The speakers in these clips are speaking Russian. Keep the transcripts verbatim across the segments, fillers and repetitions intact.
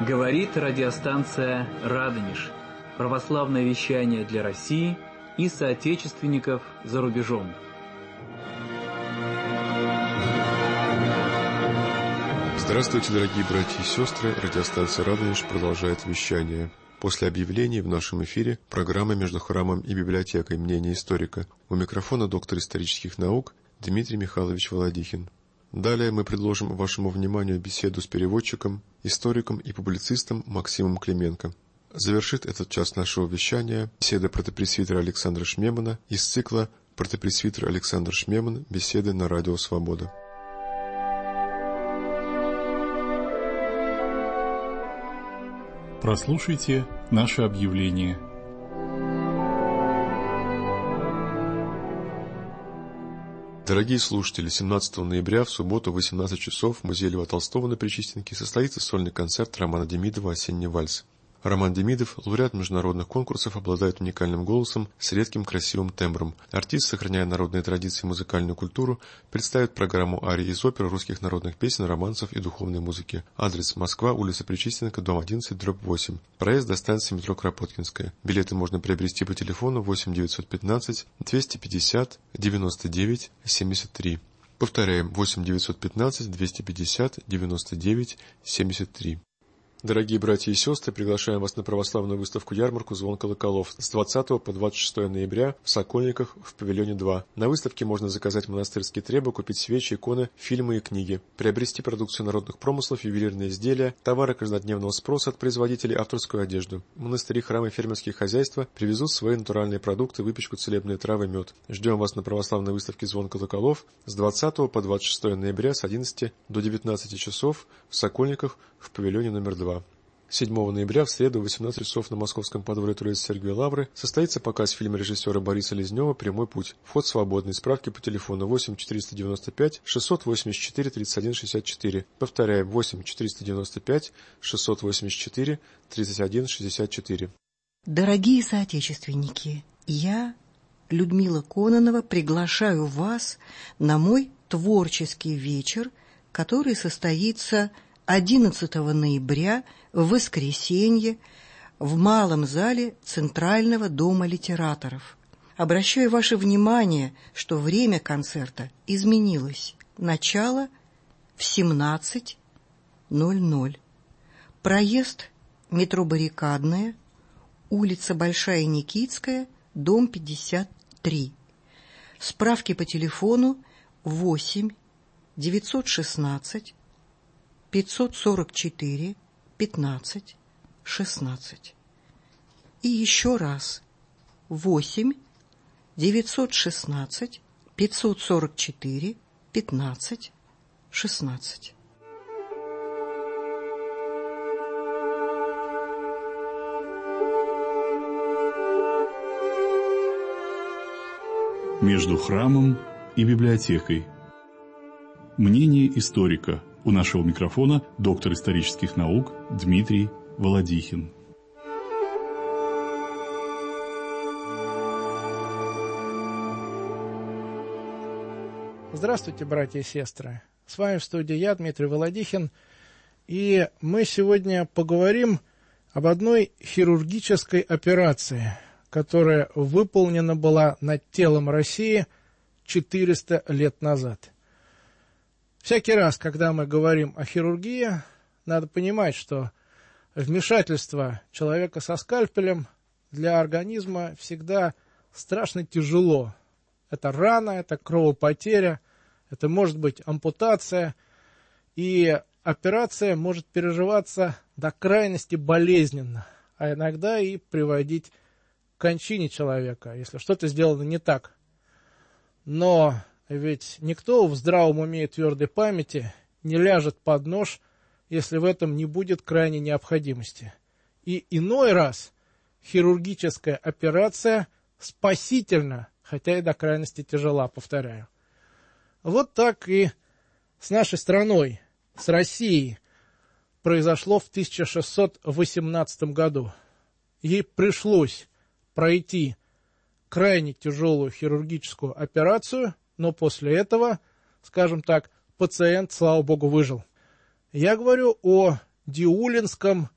Говорит радиостанция «Радонеж». Православное вещание для России и соотечественников за рубежом. Здравствуйте, дорогие братья и сестры. Радиостанция «Радонеж» продолжает вещание. После объявлений в нашем эфире программа «Между храмом и библиотекой. Мнение историка». У микрофона доктор исторических наук Дмитрий Михайлович Володихин. Далее мы предложим вашему вниманию беседу с переводчиком, историком и публицистом Максимом Клименко. Завершит этот час нашего вещания беседа протопресвитера Александра Шмемана из цикла «Протопресвитер Александр Шмеман. Беседы на Радио Свобода». Прослушайте наше объявление. Дорогие слушатели, семнадцатого ноября в субботу в восемнадцать часов в музее Льва Толстого на Причистенке состоится сольный концерт Романа Демидова «Осенний вальс». Роман Демидов, лауреат международных конкурсов, обладает уникальным голосом с редким красивым тембром. Артист, сохраняя народные традиции и музыкальную культуру, представит программу арий из опер, русских народных песен, романсов и духовной музыки. Адрес: Москва, улица Причистенка, дом одиннадцать, дробь восемь. Проезд до станции метро Кропоткинская. Билеты можно приобрести по телефону восемь девятьсот пятнадцать двести пятьдесят девяносто девять семьдесят три. Повторяем: восемь девятьсот пятнадцать двести пятьдесят девяносто девять семьдесят три. Дорогие братья и сестры, приглашаем вас на православную выставку-ярмарку «Звон колоколов» с двадцатого по двадцать шестое ноября в Сокольниках в павильоне два. На выставке можно заказать монастырские требы, купить свечи, иконы, фильмы и книги, приобрести продукцию народных промыслов, ювелирные изделия, товары каждодневного спроса от производителей, авторскую одежду. Монастыри, храмы и фермерские хозяйства привезут свои натуральные продукты, выпечку, целебные травы, мед. Ждем вас на православной выставке «Звон колоколов» с двадцатого по двадцать шестое ноября с одиннадцати до девятнадцати часов в Сокольниках в павильоне номер два. седьмого ноября в среду в восемнадцать часов на Московском подворье Троицы Сергия Лавры состоится показ фильма режиссера Бориса Лезнева «Прямой путь». Вход свободный. Справки по телефону восемь четыреста девяносто пять шестьсот восемьдесят четыре тридцать один шестьдесят четыре. Повторяем: восемь четыреста девяносто пять шестьсот восемьдесят четыре тридцать один шестьдесят четыре. Дорогие соотечественники, я, Людмила Кононова, приглашаю вас на мой творческий вечер, который состоится одиннадцатого ноября в воскресенье в малом зале Центрального дома литераторов. Обращаю ваше внимание, что время концерта изменилось. Начало в семнадцать ноль ноль. Проезд метро Баррикадная, улица Большая Никитская, дом пятьдесят три. Справки по телефону восемь девятьсот шестнадцать пятьсот сорок четыре пятнадцать шестнадцать. И еще раз: восемь девятьсот шестнадцать пятьсот сорок четыре пятнадцать шестнадцать. Между храмом и библиотекой. Мнение историка. У нашего микрофона доктор исторических наук Дмитрий Володихин. Здравствуйте, братья и сестры. С вами в студии я, Дмитрий Володихин, и мы сегодня поговорим об одной хирургической операции, которая выполнена была над телом России четыреста лет назад. Всякий раз, когда мы говорим о хирургии, надо понимать, что вмешательство человека со скальпелем для организма всегда страшно тяжело. Это рана, это кровопотеря, это может быть ампутация, и операция может переживаться до крайности болезненно, а иногда и приводить к кончине человека, если что-то сделано не так. Но ведь никто в здравом уме и твердой памяти не ляжет под нож, если в этом не будет крайней необходимости. И иной раз хирургическая операция спасительна, хотя и до крайности тяжела, повторяю. Вот так и с нашей страной, с Россией, произошло в тысяча шестьсот восемнадцатом году. Ей пришлось пройти крайне тяжелую хирургическую операцию, но после этого, скажем так, пациент, слава богу, выжил. Я говорю о Диулинском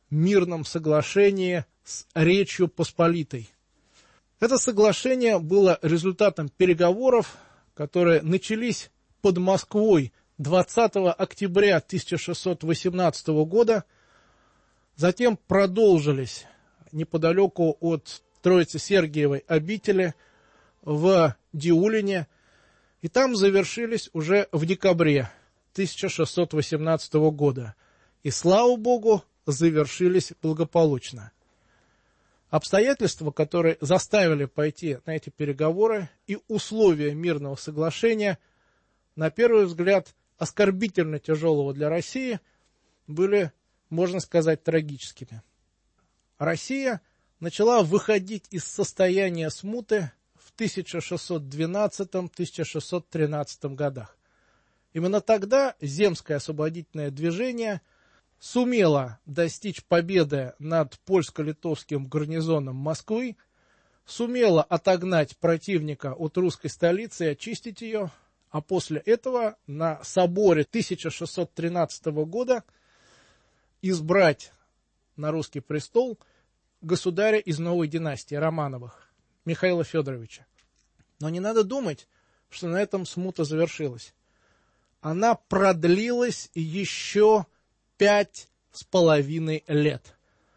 мирном соглашении с Речью Посполитой. Это соглашение было результатом переговоров, которые начались под Москвой двадцатого октября тысяча шестьсот восемнадцатого года, затем продолжились неподалеку от Троице-Сергиевой обители в Диулине, и там завершились уже в декабре тысяча шестьсот восемнадцатого года. И, слава Богу, завершились благополучно. Обстоятельства, которые заставили пойти на эти переговоры, и условия мирного соглашения, на первый взгляд, оскорбительно тяжелого для России, были, можно сказать, трагическими. Россия начала выходить из состояния смуты в тысяча шестьсот двенадцатом — тысяча шестьсот тринадцатом годах. Именно тогда земское освободительное движение сумело достичь победы над польско-литовским гарнизоном Москвы, сумело отогнать противника от русской столицы и очистить ее, а после этого на соборе тысяча шестьсот тринадцатого года избрать на русский престол государя из новой династии Романовых, Михаила Федоровича. Но не надо думать, что на этом смута завершилась. Она продлилась еще пять с половиной лет.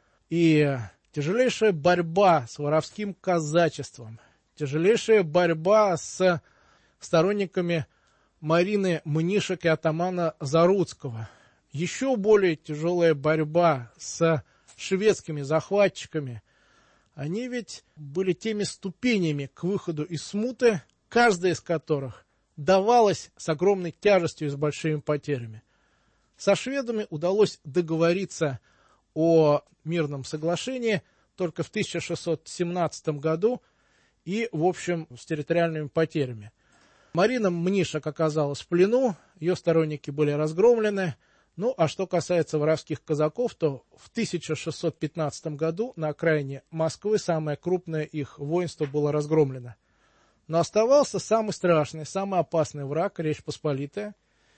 И тяжелейшая борьба с воровским казачеством, тяжелейшая борьба с сторонниками Марины Мнишек и атамана Заруцкого, еще более тяжелая борьба с шведскими захватчиками, они ведь были теми ступенями к выходу из смуты, каждая из которых давалась с огромной тяжестью и с большими потерями. Со шведами удалось договориться о мирном соглашении только в тысяча шестьсот семнадцатом году и, в общем, с территориальными потерями. Марина Мнишек оказалась в плену, ее сторонники были разгромлены. Ну, а что касается воровских казаков, то в тысяча шестьсот пятнадцатом году на окраине Москвы самое крупное их воинство было разгромлено. Но оставался самый страшный, самый опасный враг — Речь Посполитая.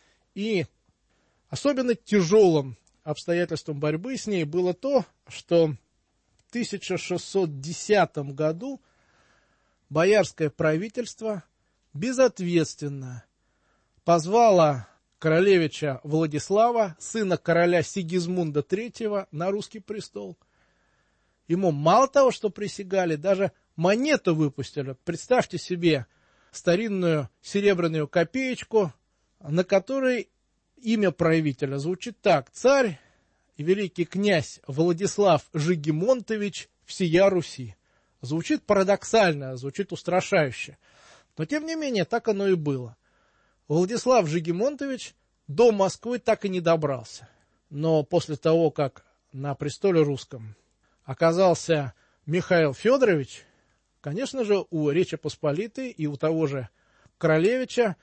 И особенно тяжелым обстоятельством борьбы с ней было то, что в тысяча шестьсот десятом году боярское правительство безответственно позвало королевича Владислава, сына короля Сигизмунда третьего, на русский престол. Ему мало того, что присягали, даже монету выпустили. Представьте себе старинную серебряную копеечку, на которой имя правителя звучит так: царь и великий князь Владислав Жигимонтович всея Руси. Звучит парадоксально, звучит устрашающе. Но тем не менее, так оно и было. Владислав Жигимонтович до Москвы так и не добрался. Но после того, как на престоле русском оказался Михаил Федорович, конечно же, у Речи Посполитой и у того же королевича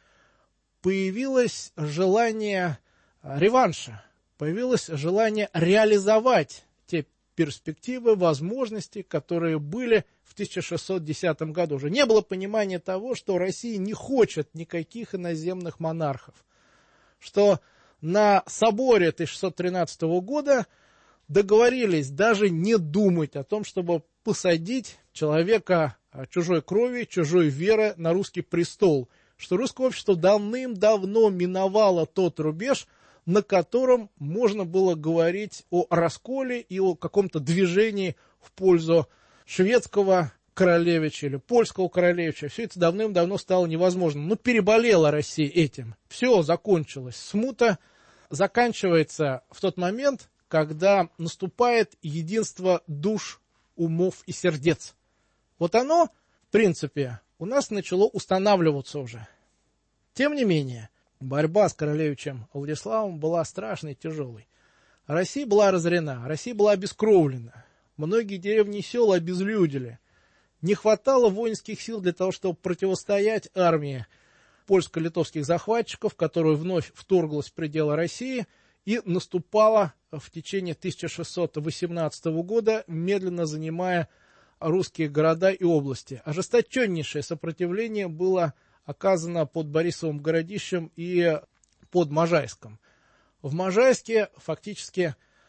появилось желание реванша, появилось желание реализовать те перспективы, возможности, которые были в тысяча шестьсот десятом году. Уже не было понимания того, что Россия не хочет никаких иноземных монархов, что на соборе тысяча шестьсот тринадцатого года договорились даже не думать о том, чтобы посадить человека чужой крови, чужой веры на русский престол, что русское общество давным-давно миновало тот рубеж, на котором можно было говорить о расколе и о каком-то движении в пользу шведского королевича или польского королевича. Все это давным-давно стало невозможным. Ну, переболела Россия этим. Все, закончилось. Смута заканчивается в тот момент, когда наступает единство душ, умов и сердец. Вот оно, в принципе, у нас начало устанавливаться уже. Тем не менее, борьба с королевичем Владиславом была страшной и тяжелой. Россия была разорена, Россия была обескровлена. Многие деревни и села обезлюдили. Не хватало воинских сил для того, чтобы противостоять армии польско-литовских захватчиков, которая вновь вторглась в пределы России и наступала в течение тысяча шестьсот восемнадцатого года, медленно занимая русские города и области. Ожесточеннейшее сопротивление было оказано под Борисовым Городищем и под Можайском. В Можайске фактически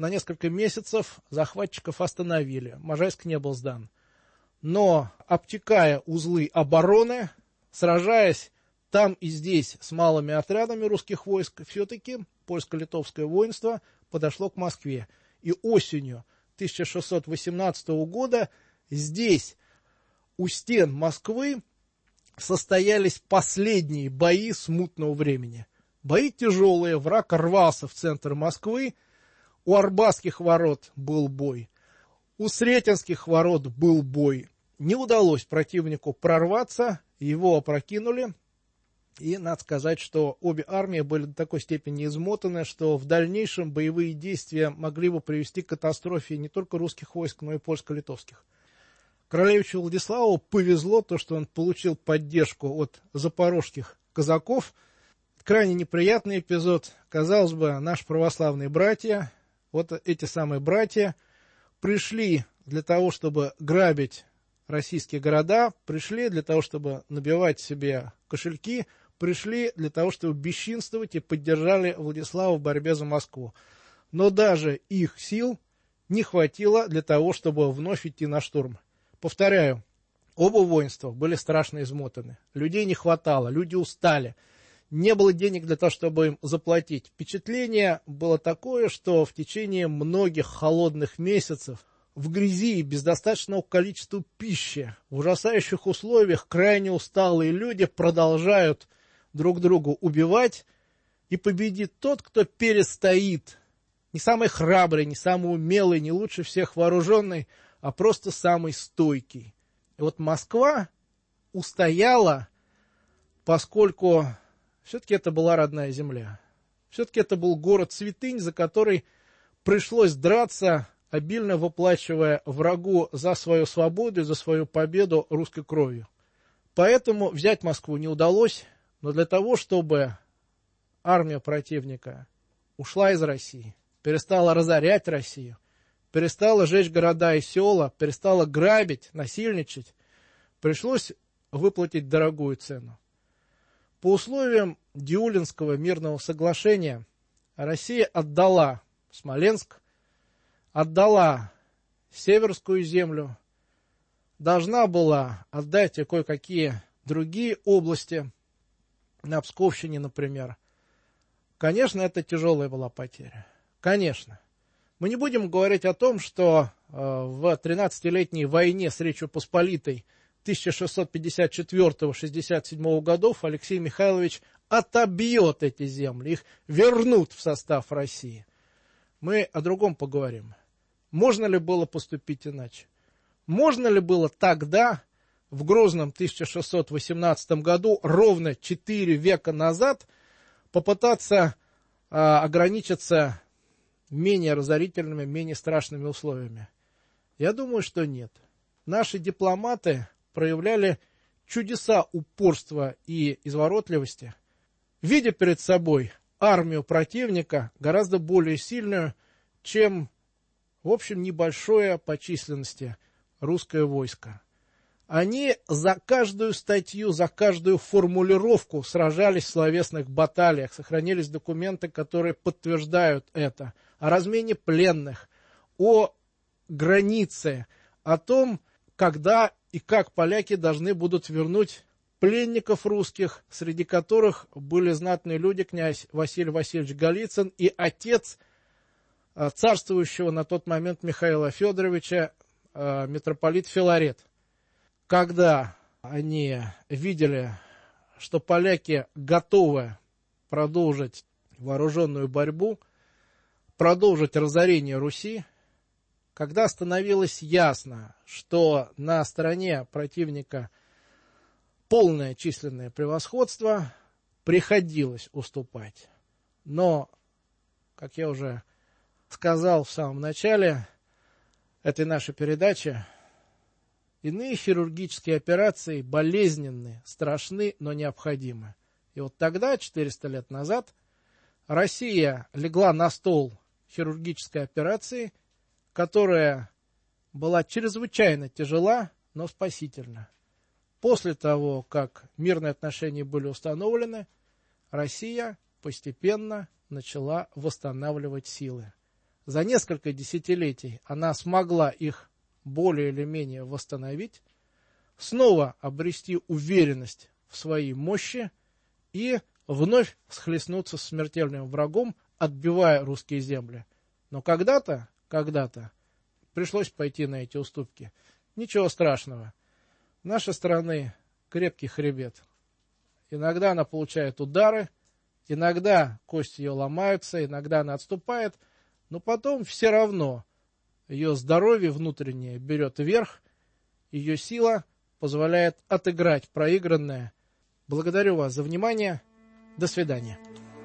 на несколько месяцев захватчиков остановили, Можайск не был сдан. Но, обтекая узлы обороны, сражаясь там и здесь с малыми отрядами русских войск, все-таки польско-литовское воинство подошло к Москве. И осенью тысяча шестьсот восемнадцатого года здесь, у стен Москвы, состоялись последние бои смутного времени. Бои тяжелые, враг рвался в центр Москвы, у Арбатских ворот был бой, у Сретенских ворот был бой. Не удалось противнику прорваться, его опрокинули. И надо сказать, что обе армии были до такой степени измотаны, что в дальнейшем боевые действия могли бы привести к катастрофе не только русских войск, но и польско-литовских. Королевичу Владиславу повезло то, что он получил поддержку от запорожских казаков. Крайне неприятный эпизод. Казалось бы, наши православные братья, вот эти самые братья, пришли для того, чтобы грабить российские города, пришли для того, чтобы набивать себе кошельки, пришли для того, чтобы бесчинствовать, и поддержали Владислава в борьбе за Москву. Но даже их сил не хватило для того, чтобы вновь идти на штурм. Повторяю, оба воинства были страшно измотаны. Людей не хватало, люди устали. Не было денег для того, чтобы им заплатить. Впечатление было такое, что в течение многих холодных месяцев в грязи, без достаточного количества пищи, в ужасающих условиях крайне усталые люди продолжают друг друга убивать, и победит тот, кто перестоит. Не самый храбрый, не самый умелый, не лучше всех вооруженный, а просто самый стойкий. И вот Москва устояла, поскольку все-таки это была родная земля. Все-таки это был город-святынь, за который пришлось драться, обильно выплачивая врагу за свою свободу и за свою победу русской кровью. Поэтому взять Москву не удалось, но для того, чтобы армия противника ушла из России, перестала разорять Россию, перестала жечь города и села, перестала грабить, насильничать, пришлось выплатить дорогую цену. По условиям Диулинского мирного соглашения Россия отдала Смоленск, отдала Северскую землю, должна была отдать и кое-какие другие области, на Псковщине, например. Конечно, это тяжелая была потеря. Конечно. Мы не будем говорить о том, что э, в тринадцатилетней войне с Речью Посполитой тысяча шестьсот пятьдесят четвёртого — шестьдесят седьмого годов Алексей Михайлович отобьет эти земли, их вернут в состав России. Мы о другом поговорим. Можно ли было поступить иначе? Можно ли было тогда, в грозном тысяча шестьсот восемнадцатом году, ровно четыре века назад, попытаться э, ограничиться менее разорительными, менее страшными условиями? Я думаю, что нет. Наши дипломаты проявляли чудеса упорства и изворотливости, видя перед собой армию противника гораздо более сильную, чем, в общем, небольшое по численности русское войско. Они за каждую статью, за каждую формулировку сражались в словесных баталиях, сохранились документы, которые подтверждают это, о размене пленных, о границе, о том, когда и как поляки должны будут вернуть пленников русских, среди которых были знатные люди, князь Василий Васильевич Голицын и отец царствующего на тот момент Михаила Федоровича, митрополит Филарет. Когда они видели, что поляки готовы продолжить вооруженную борьбу, продолжить разорение Руси, когда становилось ясно, что на стороне противника полное численное превосходство, приходилось уступать. Но, как я уже сказал в самом начале этой нашей передачи, иные хирургические операции болезненны, страшны, но необходимы. И вот тогда, четыреста лет назад, Россия легла на стол хирургической операции, которая была чрезвычайно тяжела, но спасительна. После того, как мирные отношения были установлены, Россия постепенно начала восстанавливать силы. за несколько десятилетий она смогла их более или менее восстановить, снова обрести уверенность в своей мощи и вновь схлестнуться с смертельным врагом, отбивая русские земли. Но когда-то, когда-то пришлось пойти на эти уступки. Ничего страшного. Нашей страны крепкий хребет. Иногда она получает удары, иногда кости ее ломаются, иногда она отступает, но потом все равно ее здоровье внутреннее берет верх, ее сила позволяет отыграть проигранное. Благодарю вас за внимание. До свидания.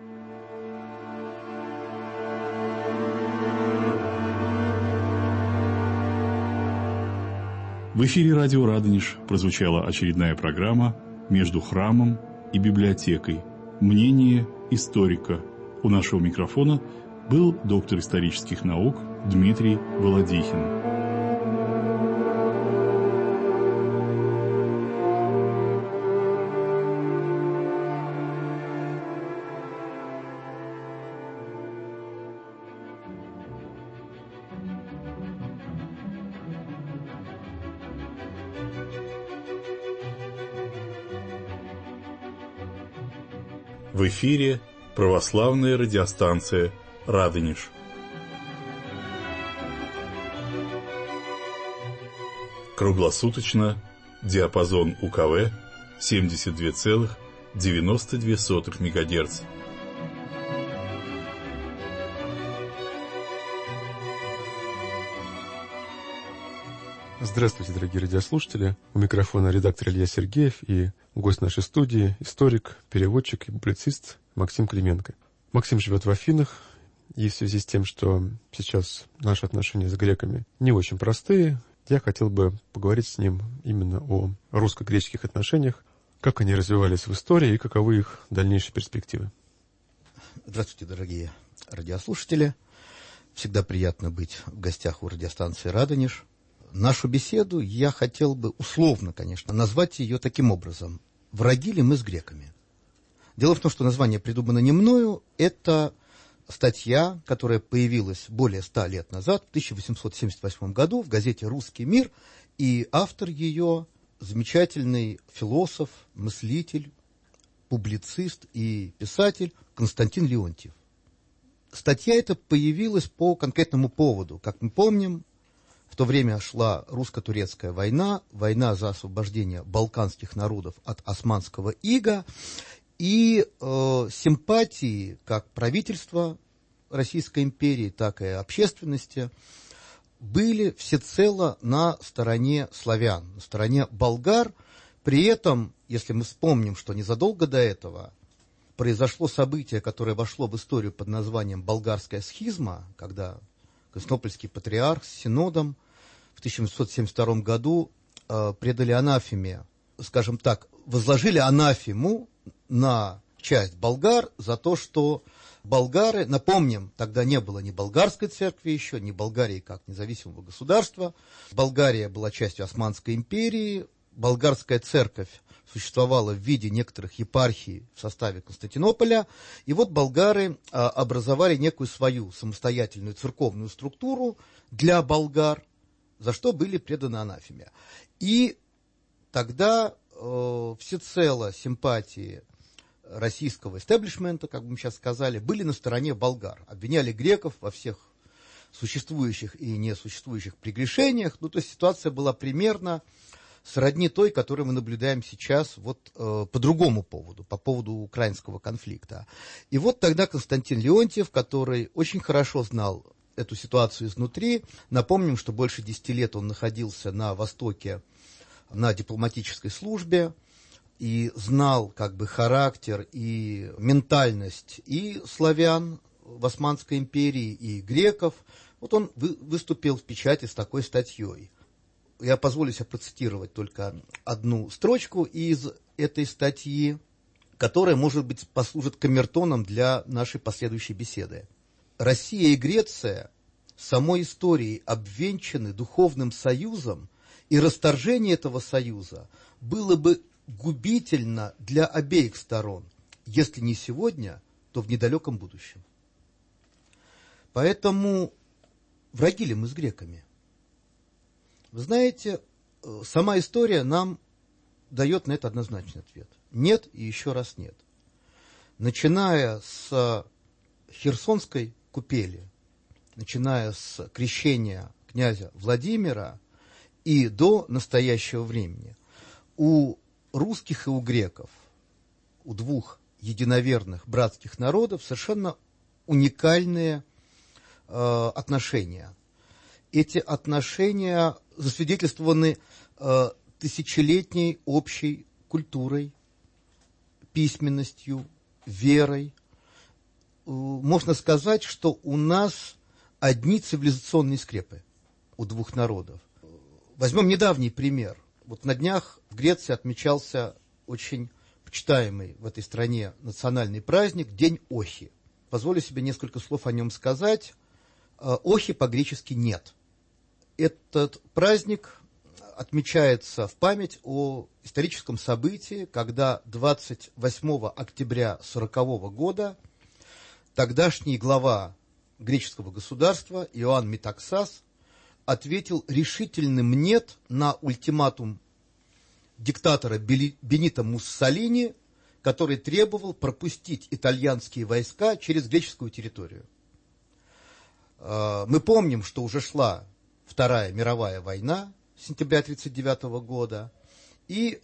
В эфире радио «Радонеж» прозвучала очередная программа «Между храмом и библиотекой. Мнение историка». У нашего микрофона был доктор исторических наук Дмитрий Володихин. В эфире православная радиостанция «Радонеж». Круглосуточно диапазон УКВ семьдесят два целых девяносто две сотых мегагерца. Здравствуйте, дорогие радиослушатели. У микрофона редактор Илья Сергеев и гость нашей студии, историк, переводчик и публицист Максим Клименко. Максим живет в Афинах, и в связи с тем, что сейчас наши отношения с греками не очень простые, я хотел бы поговорить с ним именно о русско-греческих отношениях, как они развивались в истории и каковы их дальнейшие перспективы. Здравствуйте, дорогие радиослушатели. Всегда приятно быть в гостях у радиостанции «Радонеж». Нашу беседу я хотел бы условно, конечно, назвать ее таким образом. «Враги ли мы с греками?». Дело в том, что название придумано не мною. Это статья, которая появилась более ста лет назад, в тысяча восемьсот семьдесят восьмом году, в газете «Русский мир», и автор ее замечательный философ, мыслитель, публицист и писатель Константин Леонтьев. Статья эта появилась по конкретному поводу. Как мы помним, в то время шла русско-турецкая война, война за освобождение балканских народов от османского ига, и э, симпатии как правительства Российской империи, так и общественности были всецело на стороне славян, на стороне болгар. При этом, если мы вспомним, что незадолго до этого произошло событие, которое вошло в историю под названием «Болгарская схизма», когда Константинопольский патриарх с синодом в тысяча восемьсот семьдесят втором году э, предали анафеме, скажем так, возложили анафему на часть болгар за то, что болгары, напомним, тогда не было ни болгарской церкви еще, ни Болгарии как независимого государства. Болгария была частью Османской империи, болгарская церковь существовала в виде некоторых епархий в составе Константинополя, и вот болгары а, образовали некую свою самостоятельную церковную структуру для болгар, за что были преданы анафеме. И тогда э, всецело симпатии российского истеблишмента, как бы мы сейчас сказали, были на стороне болгар, обвиняли греков во всех существующих и несуществующих прегрешениях. Ну, то есть ситуация была примерно сродни той, которую мы наблюдаем сейчас вот, э, по другому поводу, по поводу украинского конфликта. И вот тогда Константин Леонтьев, который очень хорошо знал эту ситуацию изнутри, напомним, что больше десяти лет он находился на Востоке на дипломатической службе и знал как бы характер и ментальность и славян в Османской империи, и греков. Вот он вы, выступил в печати с такой статьей. Я позволю себе процитировать только одну строчку из этой статьи, которая, может быть, послужит камертоном для нашей последующей беседы. «Россия и Греция самой историей обвенчаны духовным союзом, и расторжение этого союза было бы губительно для обеих сторон, если не сегодня, то в недалеком будущем». Поэтому враги ли мы с греками? Вы знаете, сама история нам дает на это однозначный ответ. Нет и еще раз нет. Начиная с Херсонской купели, начиная с крещения князя Владимира и до настоящего времени, у русских и у греков, у двух единоверных братских народов совершенно уникальные э, отношения. Эти отношения засвидетельствованы э, тысячелетней общей культурой, письменностью, верой. Э, можно сказать, что у нас одни цивилизационные скрепы у двух народов. Возьмем недавний пример. Вот на днях в Греции отмечался очень почитаемый в этой стране национальный праздник День Охи. Позволю себе несколько слов о нем сказать. Охи по-гречески «нет». Этот праздник отмечается в память о историческом событии, когда двадцать восьмого октября сорокового года тогдашний глава греческого государства Иоанн Метаксас ответил решительным «нет» на ультиматум диктатора Бенито Муссолини, который требовал пропустить итальянские войска через греческую территорию. Мы помним, что уже шла Вторая мировая война сентября тысяча девятьсот тридцать девятого года, и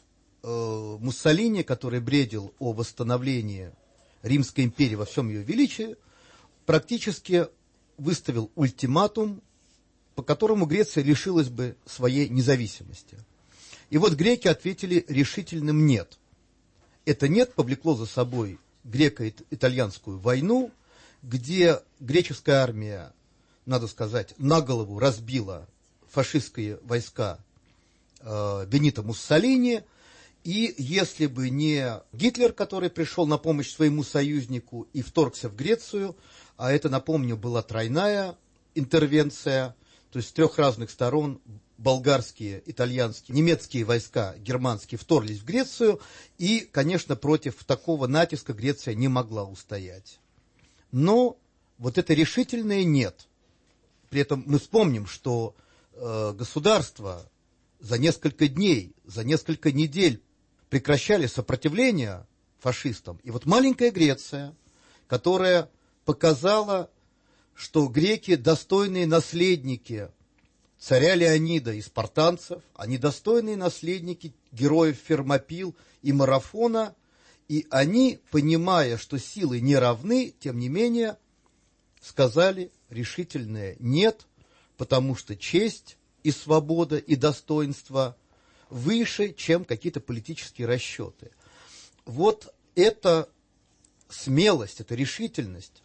Муссолини, который бредил о восстановлении Римской империи во всем ее величии, практически выставил ультиматум, по которому Греция лишилась бы своей независимости. И вот греки ответили решительным «нет». Это «нет» повлекло за собой греко-итальянскую войну, где греческая армия, надо сказать, на голову разбила фашистские войска э, Бенито Муссолини. И если бы не Гитлер, который пришел на помощь своему союзнику и вторгся в Грецию, а это, напомню, была тройная интервенция, то есть с трех разных сторон болгарские, итальянские, немецкие войска, германские, вторглись в Грецию, и, конечно, против такого натиска Греция не могла устоять. Но вот это решительное «нет». При этом мы вспомним, что э, государства за несколько дней, за несколько недель прекращали сопротивление фашистам. И вот маленькая Греция, которая показала, что греки достойные наследники царя Леонида и спартанцев, они достойные наследники героев Фермопил и Марафона, и они, понимая, что силы не равны, тем не менее, сказали решительное «нет», потому что честь и свобода и достоинство выше, чем какие-то политические расчеты. Вот эта смелость, эта решительность.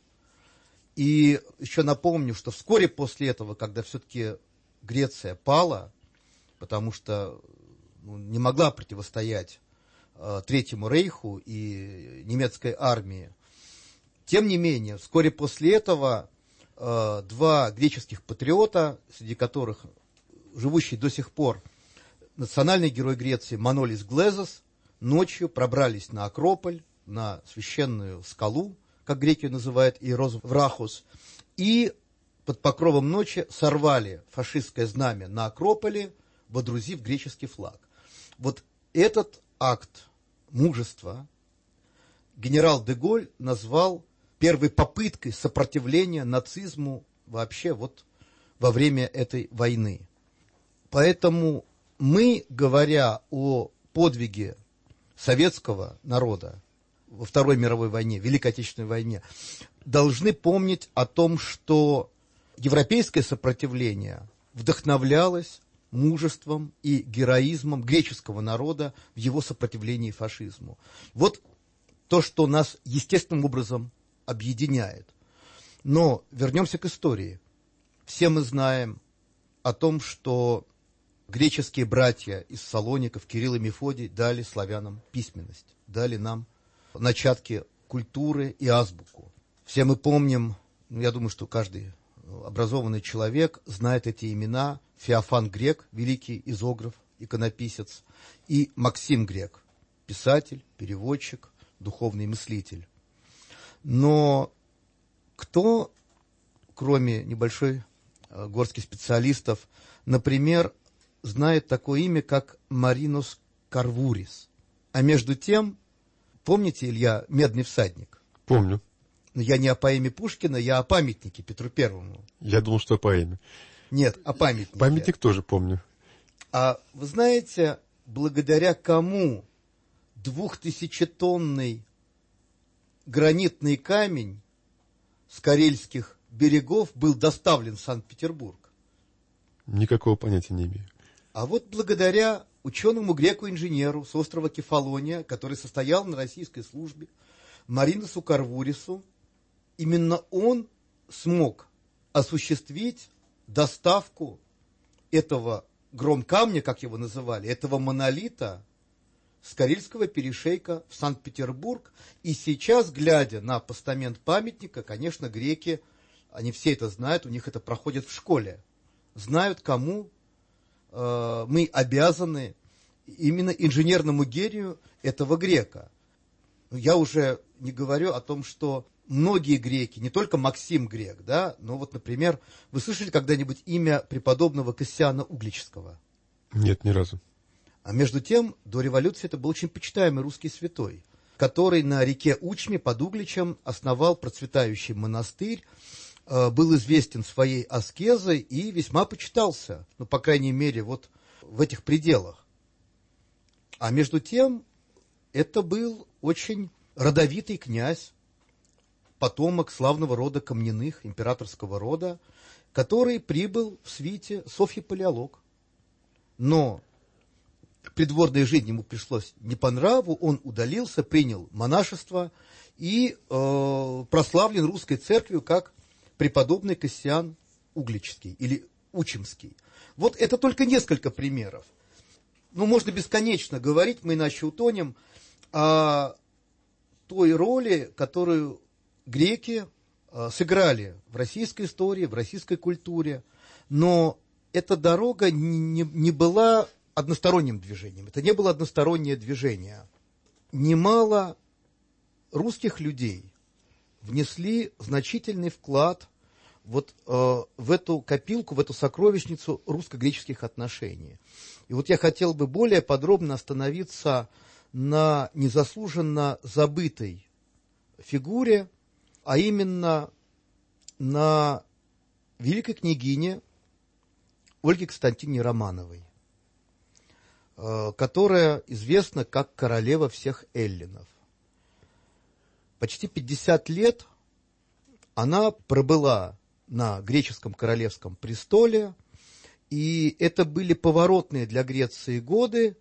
И еще напомню, что вскоре после этого, когда все-таки Греция пала, потому что ну, не могла противостоять э, Третьему рейху и немецкой армии, тем не менее, вскоре после этого э, два греческих патриота, среди которых живущий до сих пор национальный герой Греции Манолис Глезос, ночью пробрались на Акрополь, на священную скалу, как греки называют Иерос Врахос, и под покровом ночи сорвали фашистское знамя на Акрополе, водрузив греческий флаг. Вот этот акт мужества генерал де Голь назвал первой попыткой сопротивления нацизму вообще вот во время этой войны. Поэтому мы, говоря о подвиге советского народа во Второй мировой войне, Великой Отечественной войне, должны помнить о том, что европейское сопротивление вдохновлялось мужеством и героизмом греческого народа в его сопротивлении фашизму. Вот то, что нас естественным образом объединяет. Но вернемся к истории. Все мы знаем о том, что греческие братья из Салоников, Кирилл и Мефодий, дали славянам письменность, дали нам начатки культуры и азбуку. Все мы помним, я думаю, что каждый образованный человек знает эти имена: Феофан Грек, великий изограф, иконописец, и Максим Грек, писатель, переводчик, духовный мыслитель. Но кто, кроме небольшой горских специалистов, например, знает такое имя, как Маринус Карвурис. А между тем, помните, Илья, «Медный всадник»? Помню. Но я не о поэме Пушкина, я о памятнике Петру Первому. Я думал, что о поэме. Нет, о памятнике. Памятник тоже помню. А вы знаете, благодаря кому двухтысячетонный гранитный камень с карельских берегов был доставлен в Санкт-Петербург? Никакого понятия не имею. А вот благодаря ученому греку-инженеру с острова Кефалония, который состоял на российской службе, Маринусу Карвурису, именно он смог осуществить доставку этого громкамня, как его называли, этого монолита с Карельского перешейка в Санкт-Петербург. И сейчас, глядя на постамент памятника, конечно, греки, они все это знают, у них это проходит в школе, знают, кому э, мы обязаны именно инженерному гению этого грека. Я уже не говорю о том, что многие греки, не только Максим Грек, да, но вот, например, вы слышали когда-нибудь имя преподобного Кассиана Угличского? Нет, ни разу. А между тем, до революции это был очень почитаемый русский святой, который на реке Учме под Угличем основал процветающий монастырь, э, был известен своей аскезой и весьма почитался, ну, по крайней мере, вот в этих пределах. А между тем, это был очень родовитый князь, потомок славного рода Каменных, императорского рода, который прибыл в свите Софьи Палеолог. Но придворная жизнь ему пришлось не по нраву, он удалился, принял монашество и э, прославлен русской церковью как преподобный Кассиан Угличский или Учимский. Вот это только несколько примеров. Ну, можно бесконечно говорить, мы иначе утонем, о той роли, которую греки э, сыграли в российской истории, в российской культуре. Но эта дорога не, не, не была односторонним движением. Это не было одностороннее движение. Немало русских людей внесли значительный вклад вот э, в эту копилку, в эту сокровищницу русско-греческих отношений. И вот я хотел бы более подробно остановиться на незаслуженно забытой фигуре, а именно на великой княгине Ольге Константиновне Романовой, которая известна как королева всех эллинов. Почти пятьдесят лет она пробыла на греческом королевском престоле, и это были поворотные для Греции годы.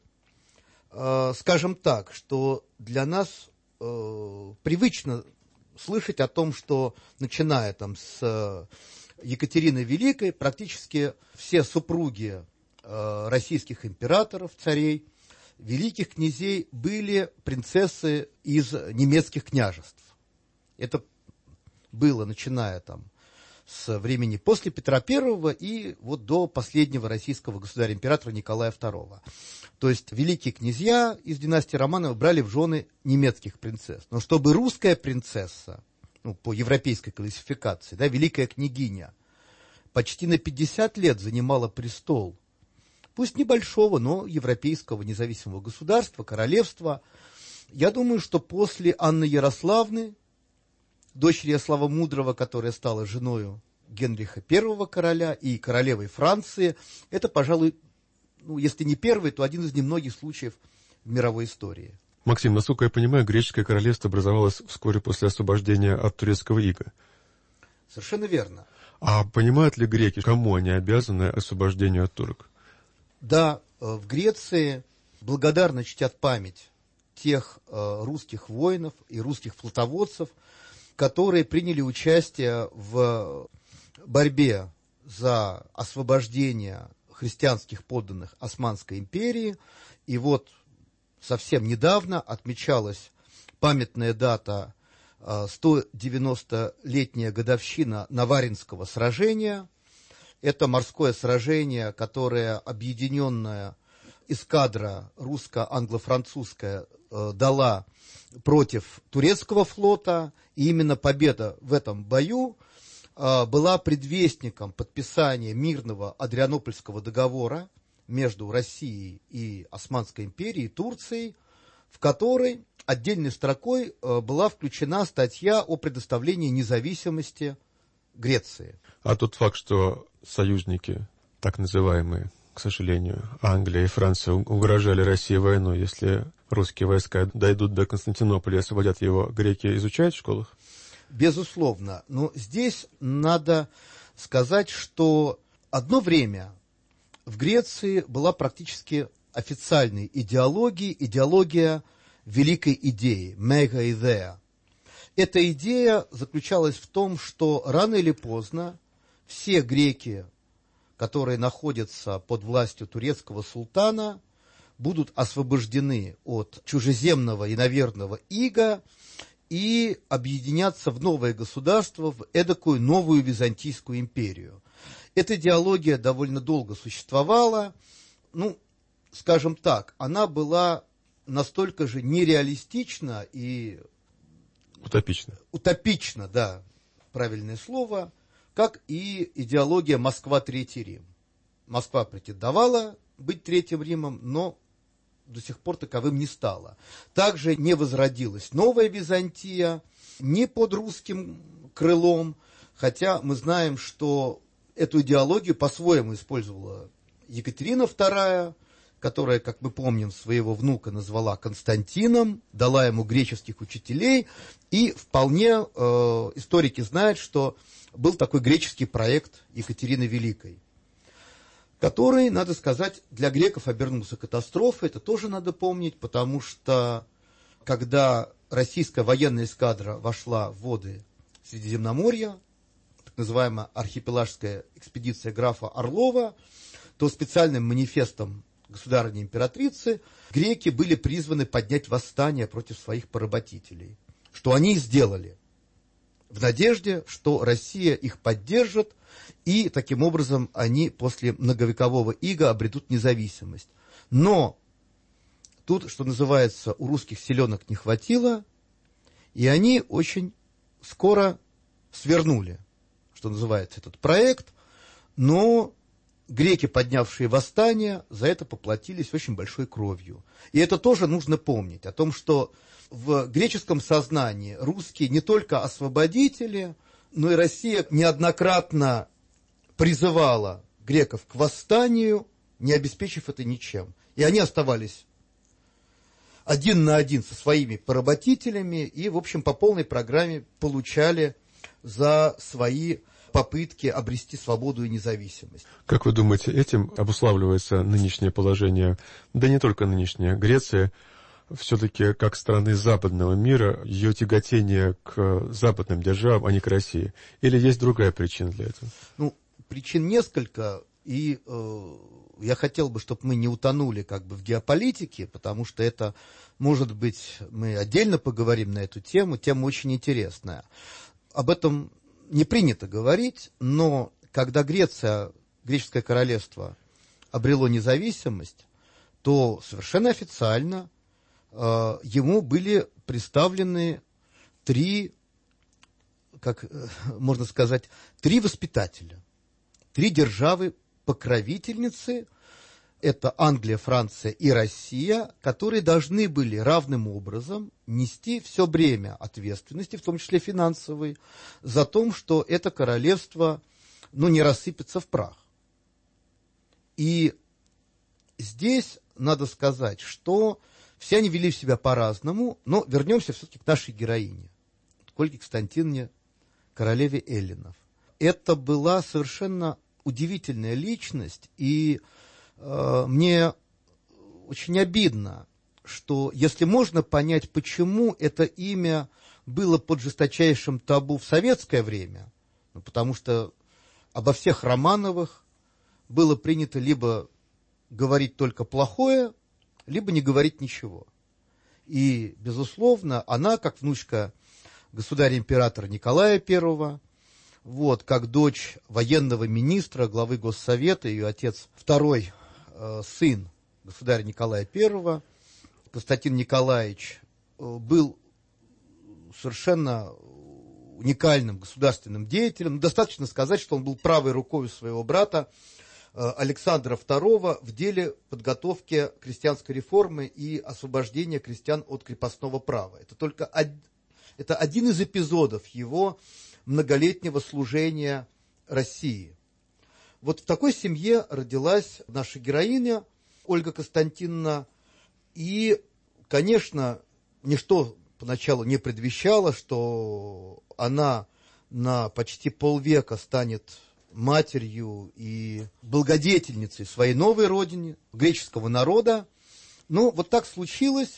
Скажем так, что для нас привычно слышать о том, что, начиная там с Екатерины Великой, практически все супруги э, российских императоров, царей, великих князей были принцессы из немецких княжеств. Это было, начиная там с времени после Петра Первого и вот до последнего российского государя-императора Николая Второго. То есть великие князья из династии Романовых брали в жены немецких принцесс. Но чтобы русская принцесса, ну, по европейской классификации, да, великая княгиня, почти на пятьдесят лет занимала престол, пусть небольшого, но европейского независимого государства, королевства, я думаю, что после Анны Ярославны, дочери Ярослава Мудрого, которая стала женою Генриха Первого короля и королевой Франции, это, пожалуй, ну, если не первый, то один из немногих случаев в мировой истории. Максим, насколько я понимаю, греческое королевство образовалось вскоре после освобождения от турецкого ига. Совершенно верно. А понимают ли греки, кому они обязаны освобождению от турок? Да, в Греции благодарно чтят память тех русских воинов и русских флотоводцев, которые приняли участие в борьбе за освобождение христианских подданных Османской империи. И вот совсем недавно отмечалась памятная дата, сто девяностолетняя годовщина Наваринского сражения. Это морское сражение, которое объединенная эскадра русско-англо-французская дала против турецкого флота. И именно победа в этом бою была предвестником подписания мирного Адрианопольского договора между Россией и Османской империей, Турцией, в которой отдельной строкой была включена статья о предоставлении независимости Греции. А тот факт, что союзники, так называемые, к сожалению, Англия и Франция угрожали России войной, если русские войска дойдут до Константинополя и освободят его, греки изучают в школах? Безусловно. Но здесь надо сказать, что одно время в Греции была практически официальной идеологией, идеология великой идеи, мега-идея. Эта идея заключалась в том, что рано или поздно все греки, которые находятся под властью турецкого султана, будут освобождены от чужеземного и иноверного ига и объединятся в новое государство, в эдакую новую Византийскую империю. Эта идеология довольно долго существовала. Ну, скажем так, она была настолько же нереалистична и... Утопично. Утопично, да, правильное слово, как и идеология Москва, Третий Рим. Москва претендовала быть Третьим Римом, но до сих пор таковым не стала. Также не возродилась новая Византия, не под русским крылом, хотя мы знаем, что эту идеологию по-своему использовала Екатерина вторая, которая, как мы помним, своего внука назвала Константином, дала ему греческих учителей, и вполне э, историки знают, что был такой греческий проект Екатерины Великой, который, надо сказать, для греков обернулся катастрофой. Это тоже надо помнить, потому что, когда российская военная эскадра вошла в воды Средиземноморья, так называемая архипелагская экспедиция графа Орлова, то специальным манифестом государыни-императрицы греки были призваны поднять восстание против своих поработителей, что они и сделали, в надежде, что Россия их поддержит, и таким образом они после многовекового ига обретут независимость. Но тут, что называется, у русских селенок не хватило, и они очень скоро свернули, что называется, этот проект, но греки, поднявшие восстание, за это поплатились очень большой кровью. И это тоже нужно помнить, о том, что в греческом сознании русские не только освободители, но и Россия неоднократно призывала греков к восстанию, не обеспечив это ничем. И они оставались один на один со своими поработителями и, в общем, по полной программе получали за свои попытки обрести свободу и независимость. Как вы думаете, этим обуславливается нынешнее положение, да не только нынешнее, Греция, все-таки как страны западного мира, ее тяготение к западным державам, а не к России? Или есть другая причина для этого? Ну, причин несколько, и э, я хотел бы, чтобы мы не утонули как бы в геополитике, потому что это, может быть, мы отдельно поговорим на эту тему, тема очень интересная. Об этом не принято говорить, но когда Греция, греческое королевство, обрело независимость, то совершенно официально э, ему были представлены три, как э, можно сказать, три воспитателя, три державы-покровительницы. Это Англия, Франция и Россия, которые должны были равным образом нести все бремя ответственности, в том числе финансовой, за то, что это королевство ну, не рассыпется в прах. И здесь надо сказать, что все они вели себя по-разному, но вернемся все-таки к нашей героине, к Ольге Константиновне, королеве эллинов. Это была совершенно удивительная личность, и мне очень обидно, что если можно понять, почему это имя было под жесточайшим табу в советское время, ну, потому что обо всех Романовых было принято либо говорить только плохое, либо не говорить ничего. И, безусловно, она, как внучка государя-императора Николая Первого, вот, как дочь военного министра, главы Госсовета, ее отец второй сын государя Николая Первого, Константин Николаевич, был совершенно уникальным государственным деятелем. Достаточно сказать, что он был правой рукой своего брата Александра второго в деле подготовки крестьянской реформы и освобождения крестьян от крепостного права. Это только од... это один из эпизодов его многолетнего служения России. Вот в такой семье родилась наша героиня Ольга Константиновна, и, конечно, ничто поначалу не предвещало, что она на почти полвека станет матерью и благодетельницей своей новой родине, греческого народа. Но вот так случилось,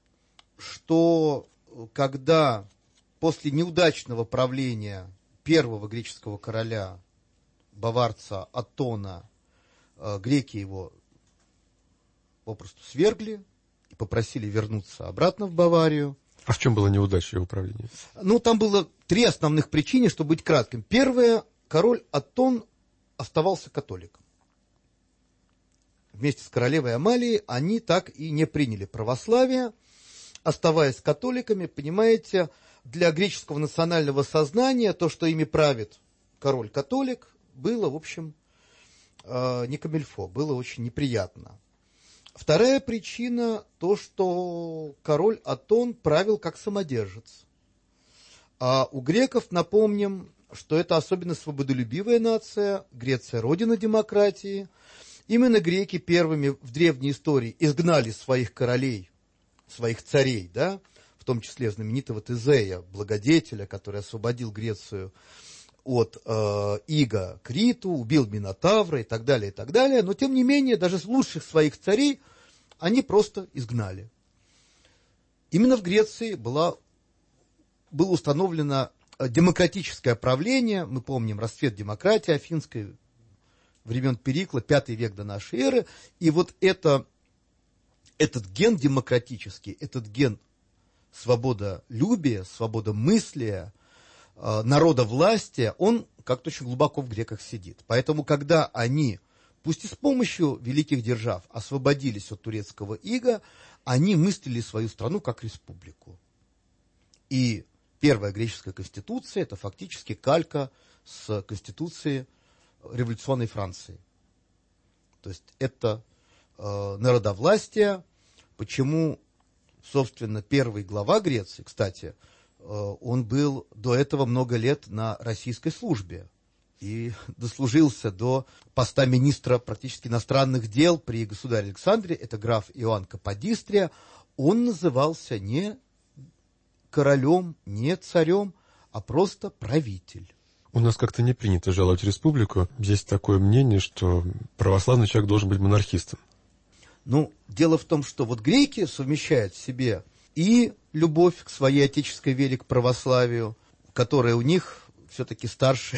что когда после неудачного правления первого греческого короля, баварца Атона, греки его попросту свергли и попросили вернуться обратно в Баварию. А в чем была неудача его правления? Ну, там было три основных причины, чтобы быть кратким. Первое, король Атон оставался католиком. Вместе с королевой Амалией они так и не приняли православие. Оставаясь католиками, понимаете, для греческого национального сознания то, что ими правит король-католик, было, в общем, не камильфо, было очень неприятно. Вторая причина – то, что король Атон правил как самодержец. А у греков, напомним, что это особенно свободолюбивая нация, Греция – родина демократии. Именно греки первыми в древней истории изгнали своих королей, своих царей, да, в том числе знаменитого Тезея, благодетеля, который освободил Грецию от э, ига Криту, убил Минотавра и так далее, и так далее. Но, тем не менее, даже лучших своих царей они просто изгнали. Именно в Греции была, было установлено демократическое правление. Мы помним расцвет демократии афинской времен Перикла, пятый век до нашей эры. И вот это, этот ген демократический, этот ген свободолюбия, свободомыслия, народовластия, он как-то очень глубоко в греках сидит. Поэтому, когда они, пусть и с помощью великих держав, освободились от турецкого ига, они мыслили свою страну как республику. И первая греческая конституция – это фактически калька с конституции революционной Франции. То есть это э, народовластие. Почему, собственно, первый глава Греции, кстати, он был до этого много лет на российской службе и дослужился до поста министра практически иностранных дел при государе Александре, это граф Иоанн Каподистрия. Он назывался не королем, не царем, а просто правитель. У нас как-то не принято жаловать республику. Есть такое мнение, что православный человек должен быть монархистом. Ну, дело в том, что вот греки совмещают в себе и любовь к своей отеческой вере, к православию, которая у них все-таки старше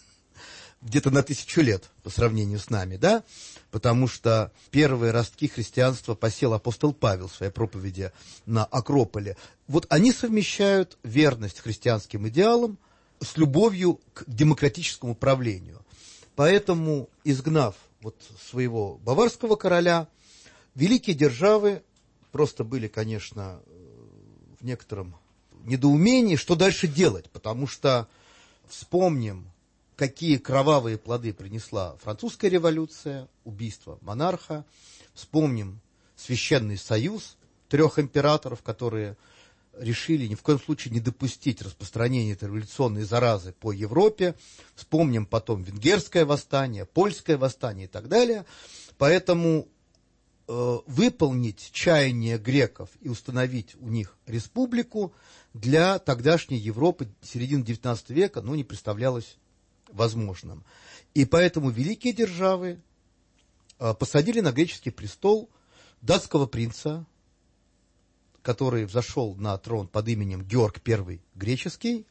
где-то на тысячу лет по сравнению с нами, да, потому что первые ростки христианства посел апостол Павел в своей проповеди на Акрополе. Вот они совмещают верность христианским идеалам с любовью к демократическому правлению. Поэтому, изгнав вот своего баварского короля, великие державы просто были, конечно, в некотором недоумении, что дальше делать, потому что вспомним, какие кровавые плоды принесла французская революция, убийство монарха, вспомним Священный союз трех императоров, которые решили ни в коем случае не допустить распространения этой революционной заразы по Европе, вспомним потом венгерское восстание, польское восстание и так далее, поэтому выполнить чаяние греков и установить у них республику для тогдашней Европы середины девятнадцатого века ну, не представлялось возможным. И поэтому великие державы посадили на греческий престол датского принца, который взошел на трон под именем Георг Первый Греческий.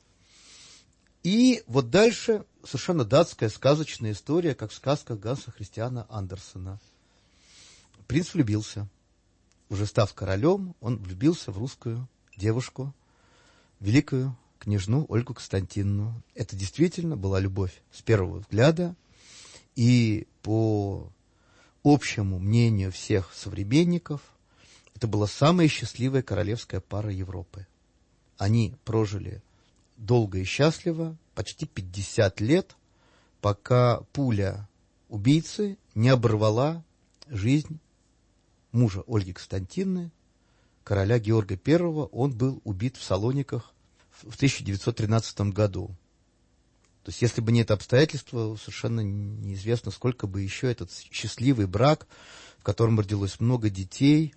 И вот дальше совершенно датская сказочная история, как в сказках Ганса Христиана Андерсена. Принц влюбился. Уже став королем, он влюбился в русскую девушку, великую княжну Ольгу Константиновну. Это действительно была любовь с первого взгляда. И по общему мнению всех современников, это была самая счастливая королевская пара Европы. Они прожили долго и счастливо, почти пятьдесят лет, пока пуля убийцы не оборвала жизнь мужа Ольги Константиновны, короля Георга Первого. Он был убит в Салониках в тысяча девятьсот тринадцатом году. То есть, если бы не это обстоятельство, совершенно неизвестно, сколько бы еще этот счастливый брак, в котором родилось много детей,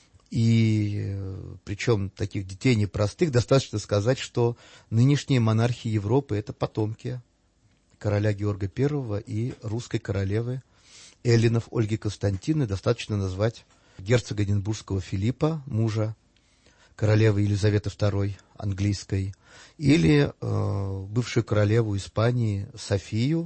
и причем таких детей непростых, достаточно сказать, что нынешние монархи Европы – это потомки короля Георга Первого и русской королевы эллинов Ольги Константиновны. Достаточно назвать герцога Эдинбургского Филиппа, мужа королевы Елизаветы Второй английской, или э, бывшую королеву Испании Софию.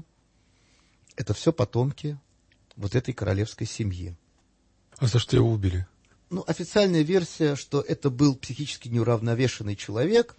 Это все потомки вот этой королевской семьи. А за что его убили? Ну, официальная версия, что это был психически неуравновешенный человек,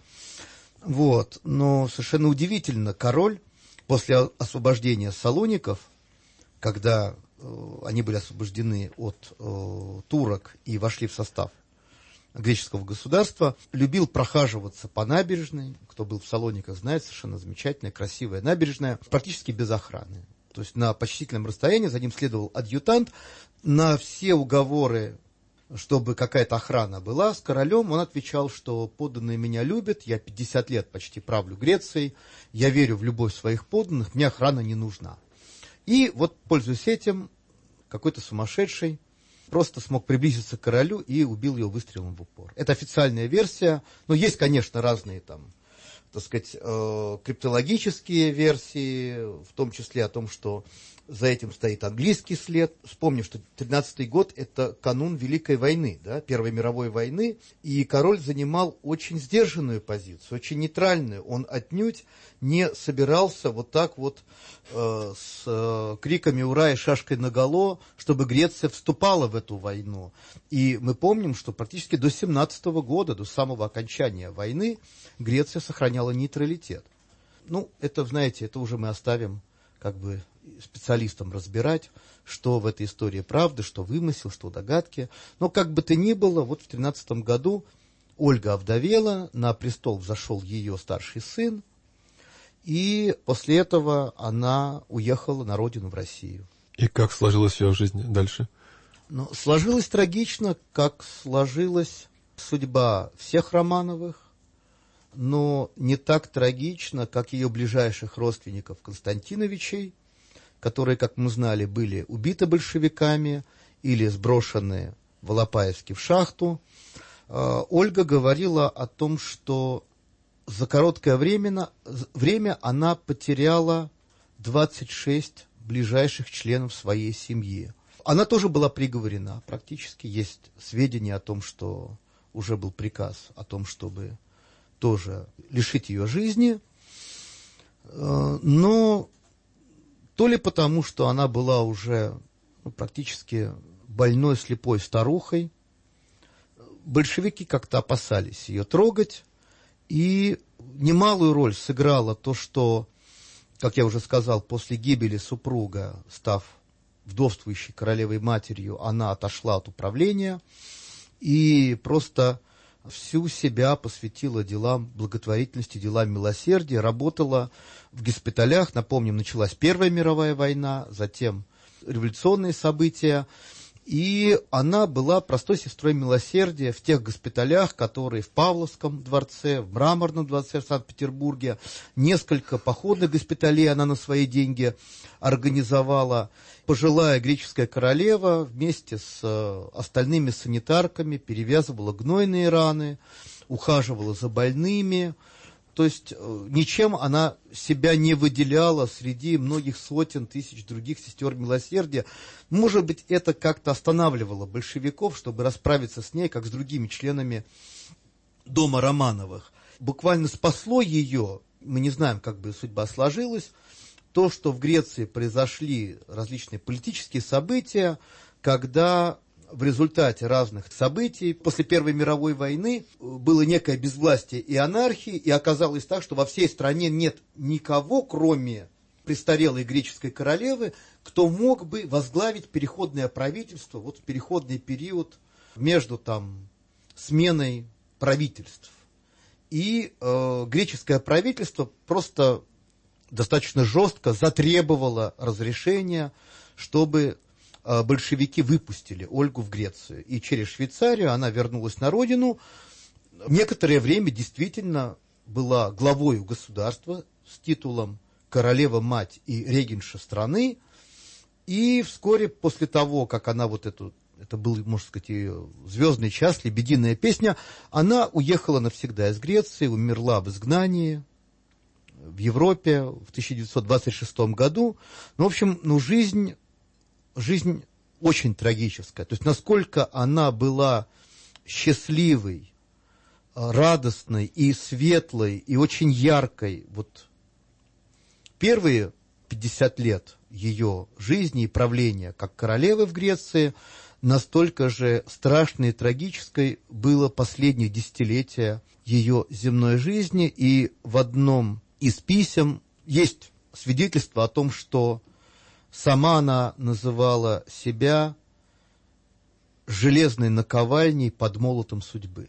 вот, но совершенно удивительно, король после освобождения Салоников, когда э, они были освобождены от э, турок и вошли в состав греческого государства, любил прохаживаться по набережной. Кто был в Салониках, знает, совершенно замечательная, красивая набережная, практически без охраны. То есть на почтительном расстоянии за ним следовал адъютант. На все уговоры, чтобы какая-то охрана была с королем, он отвечал, что подданные меня любят, я пятьдесят лет почти правлю Грецией, я верю в любовь своих подданных, мне охрана не нужна. И вот, пользуясь этим, какой-то сумасшедший просто смог приблизиться к королю и убил его выстрелом в упор. Это официальная версия, но есть, конечно, разные там, так сказать, э, криптологические версии, в том числе о том, что за этим стоит английский след. Вспомним, что тринадцатый год – это канун Великой войны, да, Первой мировой войны, и король занимал очень сдержанную позицию, очень нейтральную. Он отнюдь не собирался вот так вот э, с э, криками «Ура!» и шашкой наголо, чтобы Греция вступала в эту войну. И мы помним, что практически до семнадцатого года, до самого окончания войны, Греция сохраняла нейтралитет. Ну, это, знаете, это уже мы оставим как бы специалистам разбирать, что в этой истории правда, что вымысел, что догадки. Но как бы то ни было, вот в тринадцатом году Ольга овдовела, на престол взошел ее старший сын, и после этого она уехала на родину, в Россию. И как сложилась ее жизнь дальше? Ну, сложилась трагично, как сложилась судьба всех Романовых, но не так трагично, как ее ближайших родственников Константиновичей, которые, как мы знали, были убиты большевиками или сброшены в Алапаевске в шахту. Ольга говорила о том, что за короткое время, время она потеряла двадцать шесть ближайших членов своей семьи. Она тоже была приговорена. Практически есть сведения о том, что уже был приказ о том, чтобы тоже лишить ее жизни. Но то ли потому, что она была уже ну, практически больной, слепой старухой, большевики как-то опасались ее трогать, и немалую роль сыграло то, что, как я уже сказал, после гибели супруга, став вдовствующей королевой-матерью, она отошла от управления и просто всю себя посвятила делам благотворительности, делам милосердия, работала в госпиталях. Напомним, началась Первая мировая война, затем революционные события, и она была простой сестрой милосердия в тех госпиталях, которые в Павловском дворце, в Мраморном дворце в Санкт-Петербурге, несколько походных госпиталей она на свои деньги организовала. Пожилая греческая королева вместе с остальными санитарками перевязывала гнойные раны, ухаживала за больными. То есть ничем она себя не выделяла среди многих сотен тысяч других сестер милосердия. Может быть, это как-то останавливало большевиков, чтобы расправиться с ней, как с другими членами дома Романовых. Буквально спасло ее, мы не знаем, как бы судьба сложилась, то, что в Греции произошли различные политические события, когда в результате разных событий после Первой мировой войны было некое безвластие и анархия, и оказалось так, что во всей стране нет никого, кроме престарелой греческой королевы, кто мог бы возглавить переходное правительство вот в переходный период между там сменой правительств. И э, греческое правительство просто достаточно жестко затребовало разрешения, чтобы э, большевики выпустили Ольгу в Грецию. И через Швейцарию она вернулась на родину. Некоторое время действительно была главою государства с титулом королева-мать и регенша страны. И вскоре после того, как она вот эту, это был, можно сказать, ее звездный час, лебединая песня, она уехала навсегда из Греции, умерла в изгнании в Европе в тысяча девятьсот двадцать шестом году. Ну, в общем, ну, жизнь, жизнь очень трагическая. То есть, насколько она была счастливой, радостной и светлой, и очень яркой, вот первые пятьдесят лет ее жизни и правления как королевы в Греции, настолько же страшной и трагической было последнее десятилетие ее земной жизни. И в одном из писем есть свидетельство о том, что сама она называла себя железной наковальней под молотом судьбы.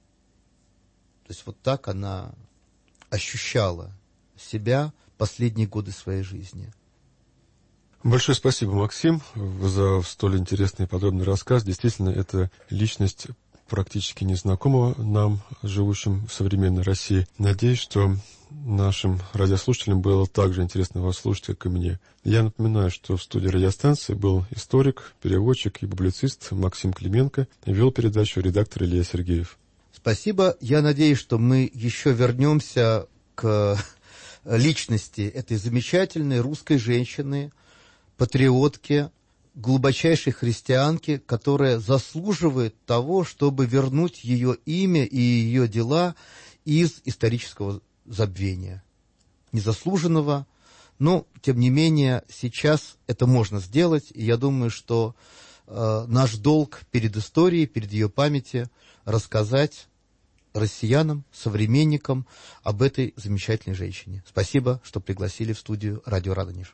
То есть вот так она ощущала себя последние годы своей жизни. Большое спасибо, Максим, за столь интересный и подробный рассказ. Действительно, это личность практически незнакомого нам, живущим в современной России. Надеюсь, что нашим радиослушателям было так же интересно вас слушать, как и мне. Я напоминаю, что в студии радиостанции был историк, переводчик и публицист Максим Клименко, и вел передачу редактор Илья Сергеев. Спасибо. Я надеюсь, что мы еще вернемся к личности этой замечательной русской женщины, патриотки, глубочайшей христианки, которая заслуживает того, чтобы вернуть ее имя и ее дела из исторического забвения. Незаслуженного, но, тем не менее, сейчас это можно сделать, и я думаю, что э, наш долг перед историей, перед ее памятью рассказать россиянам, современникам об этой замечательной женщине. Спасибо, что пригласили в студию «Радио Радонеж».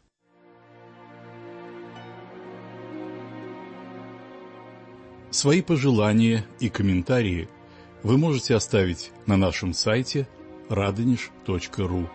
Свои пожелания и комментарии вы можете оставить на нашем сайте радонеж точка ру.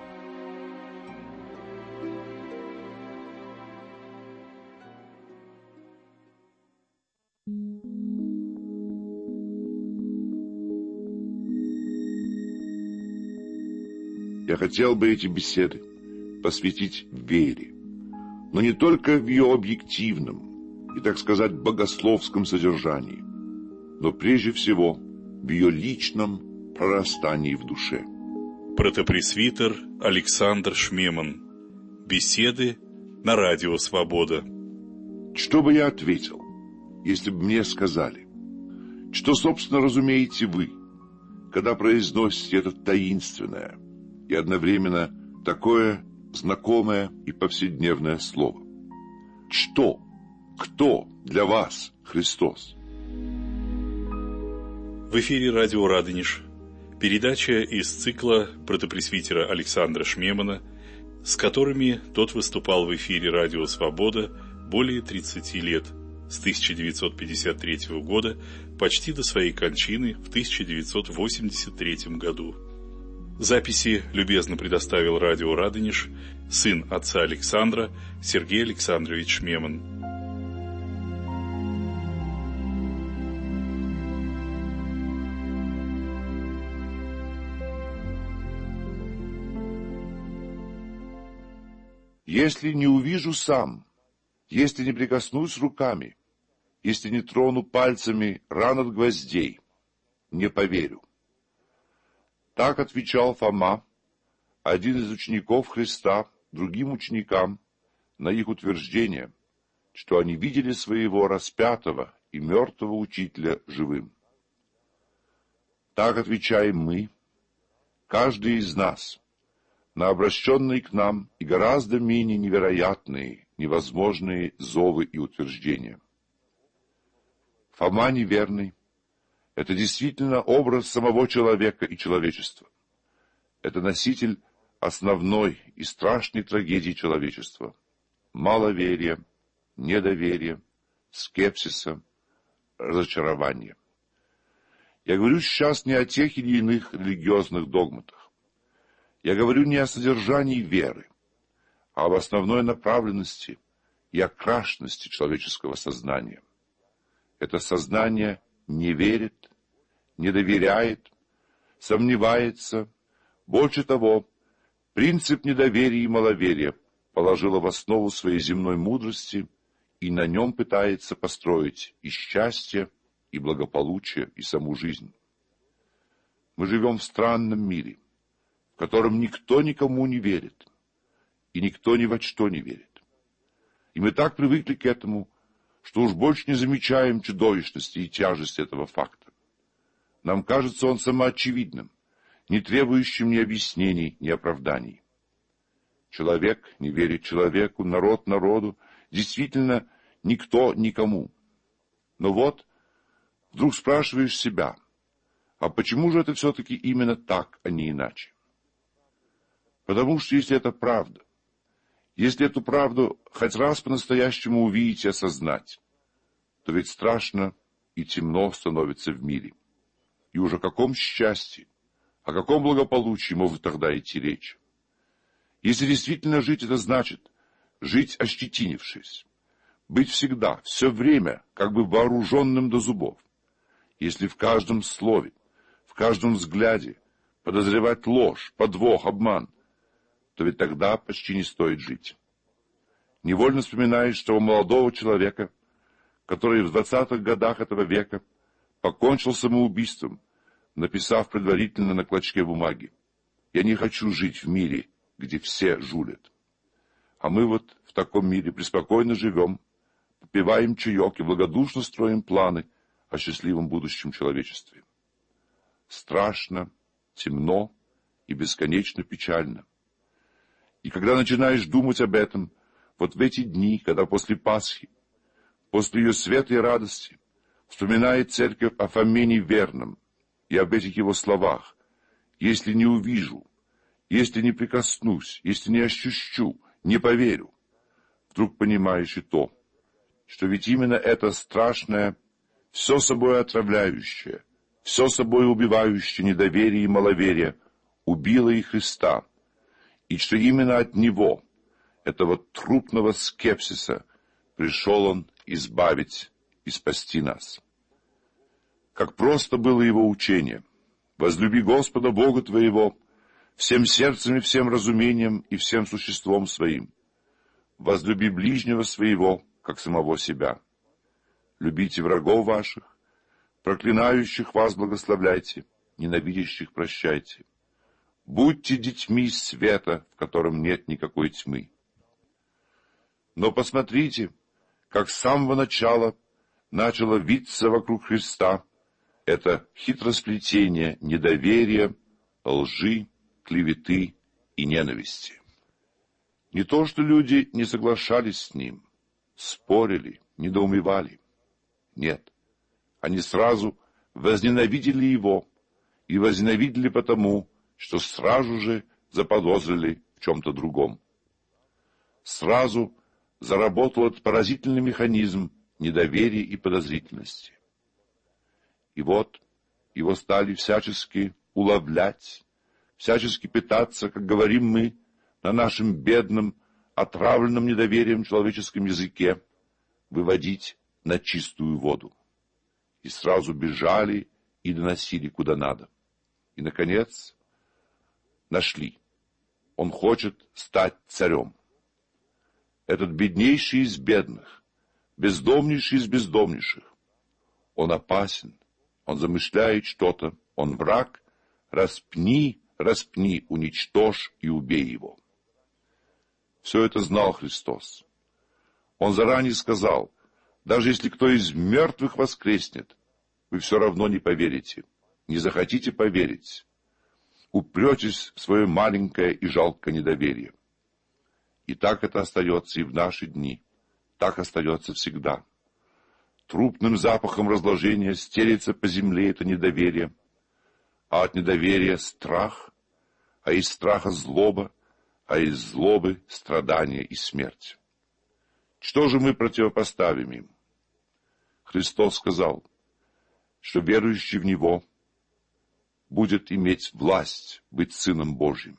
Я хотел бы эти беседы посвятить вере, но не только в ее объективном и, так сказать, богословском содержании, но прежде всего в ее личном прорастании в душе. Протопресвитер Александр Шмеман. Беседы на Радио Свобода. Что бы я ответил, если бы мне сказали, что, собственно, разумеете вы, когда произносите это таинственное и одновременно такое знакомое и повседневное слово? Что, кто для вас Христос? В эфире радио Радонеж. Передача из цикла протопресвитера Александра Шмемана, с которыми тот выступал в эфире радио Свобода более тридцати лет, с тысяча девятьсот пятьдесят третьего года почти до своей кончины в тысяча девятьсот восемьдесят третьем году. Записи любезно предоставил радио Радонеж сын отца Александра Сергей Александрович Шмеман. Если не увижу сам, если не прикоснусь руками, если не трону пальцами ран от гвоздей, не поверю. Так отвечал Фома, один из учеников Христа, другим ученикам, на их утверждение, что они видели своего распятого и мертвого учителя живым. Так отвечаем мы, каждый из нас, на обращенные к нам и гораздо менее невероятные, невозможные зовы и утверждения. Фома неверный — это действительно образ самого человека и человечества. Это носитель основной и страшной трагедии человечества — маловерия, недоверия, скепсиса, разочарования. Я говорю сейчас не о тех или иных религиозных догматах. Я говорю не о содержании веры, а об основной направленности и окрашенности человеческого сознания. Это сознание не верит, не доверяет, сомневается. Больше того, принцип недоверия и маловерия положило в основу своей земной мудрости и на нем пытается построить и счастье, и благополучие, и саму жизнь. Мы живем в странном мире, в котором никто никому не верит, и никто ни во что не верит. И мы так привыкли к этому, что уж больше не замечаем чудовищности и тяжести этого факта. Нам кажется он самоочевидным, не требующим ни объяснений, ни оправданий. Человек не верит человеку, народ народу, действительно никто никому. Но вот, вдруг спрашиваешь себя, а почему же это все-таки именно так, а не иначе? Потому что если это правда, если эту правду хоть раз по-настоящему увидеть и осознать, то ведь страшно и темно становится в мире. И уж о каком счастье, о каком благополучии может тогда идти речь? Если действительно жить, это значит жить ощетинившись, быть всегда, все время, как бы вооруженным до зубов. Если в каждом слове, в каждом взгляде подозревать ложь, подвох, обман, то ведь тогда почти не стоит жить. Невольно вспоминаешь того молодого человека, который в двадцатых годах этого века покончил самоубийством, написав предварительно на клочке бумаги: «Я не хочу жить в мире, где все жулят». А мы вот в таком мире преспокойно живем, попиваем чаек и благодушно строим планы о счастливом будущем человечестве. Страшно, темно и бесконечно печально. И когда начинаешь думать об этом, вот в эти дни, когда после Пасхи, после ее света и радости, вспоминает церковь о Фоме неверном и об этих его словах: «Если не увижу, если не прикоснусь, если не ощущу, не поверю», вдруг понимаешь и то, что ведь именно это страшное, все собой отравляющее, все собой убивающее недоверие и маловерие убило и Христа, и что именно от Него, этого трупного скепсиса, пришел Он избавить и спасти нас. Как просто было Его учение: «Возлюби Господа Бога твоего всем сердцем и всем разумением и всем существом своим. Возлюби ближнего своего, как самого себя. Любите врагов ваших, проклинающих вас благословляйте, ненавидящих прощайте. Будьте детьми света, в котором нет никакой тьмы». Но посмотрите, как с самого начала начало виться вокруг Христа это хитросплетение недоверия, лжи, клеветы и ненависти. Не то, что люди не соглашались с Ним, спорили, недоумевали. Нет, они сразу возненавидели Его, и возненавидели потому, что сразу же заподозрили в чем-то другом. Сразу заработал этот поразительный механизм недоверия и подозрительности. И вот его стали всячески уловлять, всячески пытаться, как говорим мы, на нашем бедном, отравленном недоверием человеческом языке, выводить на чистую воду. И сразу бежали и доносили куда надо. И, наконец, нашли. Он хочет стать царем. Этот беднейший из бедных, бездомнейший из бездомнейших. Он опасен, он замышляет что-то, он враг. Распни, распни, уничтожь и убей его. Все это знал Христос. Он заранее сказал: даже если кто из мертвых воскреснет, вы все равно не поверите, не захотите поверить. Упретесь в свое маленькое и жалкое недоверие. И так это остается и в наши дни, так остается всегда. Трупным запахом разложения стелится по земле это недоверие, а от недоверия страх, а из страха злоба, а из злобы страдания и смерть. Что же мы противопоставим им? Христос сказал, что верующий в Него будет иметь власть быть Сыном Божьим.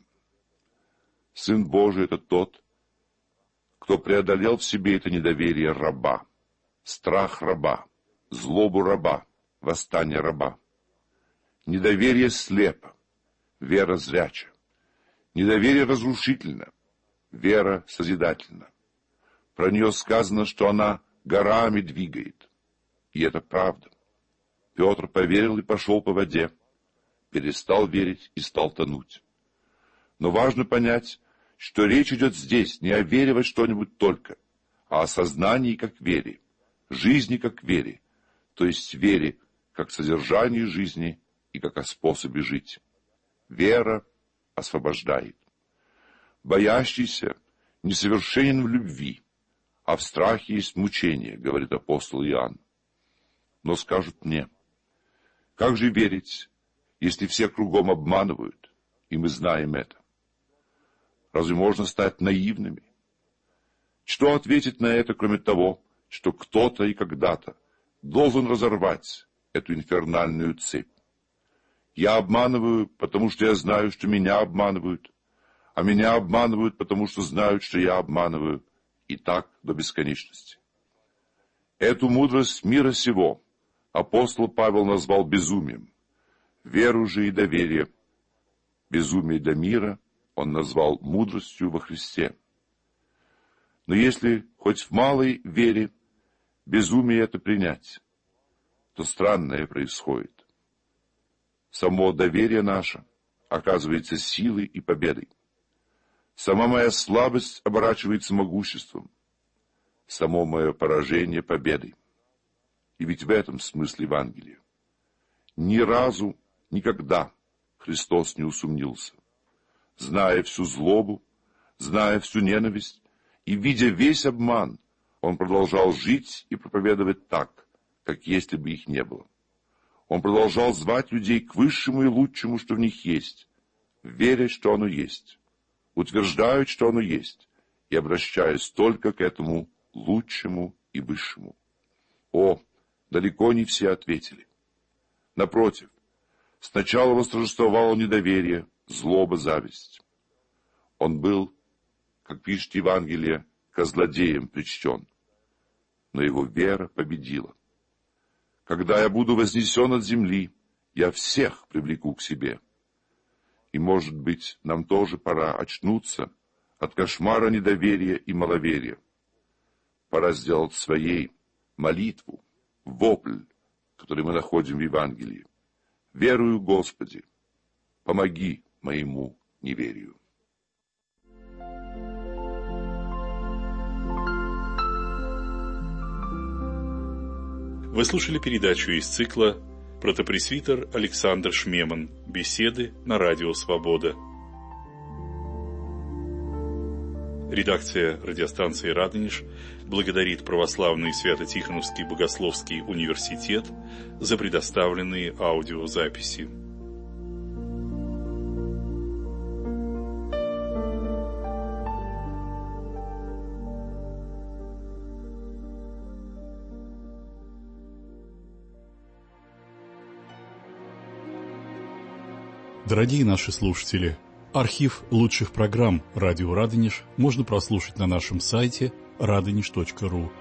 Сын Божий — это тот, кто преодолел в себе это недоверие раба, страх раба, злобу раба, восстание раба. Недоверие слепо, вера зряча. Недоверие разрушительно, вера созидательна. Про нее сказано, что она горами двигает. И это правда. Петр поверил и пошел по воде, перестал верить и стал тонуть. Но важно понять, что речь идет здесь не о вере во что-нибудь только, а о сознании как вере, жизни как вере, то есть вере как содержании жизни и как о способе жить. Вера освобождает. Боящийся несовершенен в любви, а в страхе есть мучение, говорит апостол Иоанн. Но скажут мне, как же верить, если все кругом обманывают, и мы знаем это? Разве можно стать наивными? Что ответить на это, кроме того, что кто-то и когда-то должен разорвать эту инфернальную цепь? Я обманываю, потому что я знаю, что меня обманывают, а меня обманывают, потому что знают, что я обманываю, и так до бесконечности. Эту мудрость мира сего апостол Павел назвал безумием, веру же и доверие. Безумие для мира он назвал мудростью во Христе. Но если хоть в малой вере безумие это принять, то странное происходит. Само доверие наше оказывается силой и победой. Сама моя слабость оборачивается могуществом. Само мое поражение победой. И ведь в этом смысл Евангелия. Ни разу, никогда Христос не усомнился. Зная всю злобу, зная всю ненависть и видя весь обман, он продолжал жить и проповедовать так, как если бы их не было. Он продолжал звать людей к высшему и лучшему, что в них есть, веря, что оно есть, утверждают, что оно есть, и обращаясь только к этому лучшему и высшему. О, далеко не все ответили. Напротив, сначала восторжествовало недоверие, злоба, зависть. Он был, как пишет Евангелие, ко злодеям причтен, но его вера победила. Когда я буду вознесен от земли, я всех привлеку к себе. И, может быть, нам тоже пора очнуться от кошмара недоверия и маловерия. Пора сделать своей молитву, вопль, который мы находим в Евангелии. Верую, Господи, помоги моему неверию. Вы слушали передачу из цикла «Протопресвитер Александр Шмеман. Беседы на радио «Свобода». Редакция радиостанции «Радонеж» благодарит Православный Свято-Тихоновский Богословский университет за предоставленные аудиозаписи. Дорогие наши слушатели, архив лучших программ «Радио Радонеж» можно прослушать на нашем сайте радонеж точка ру.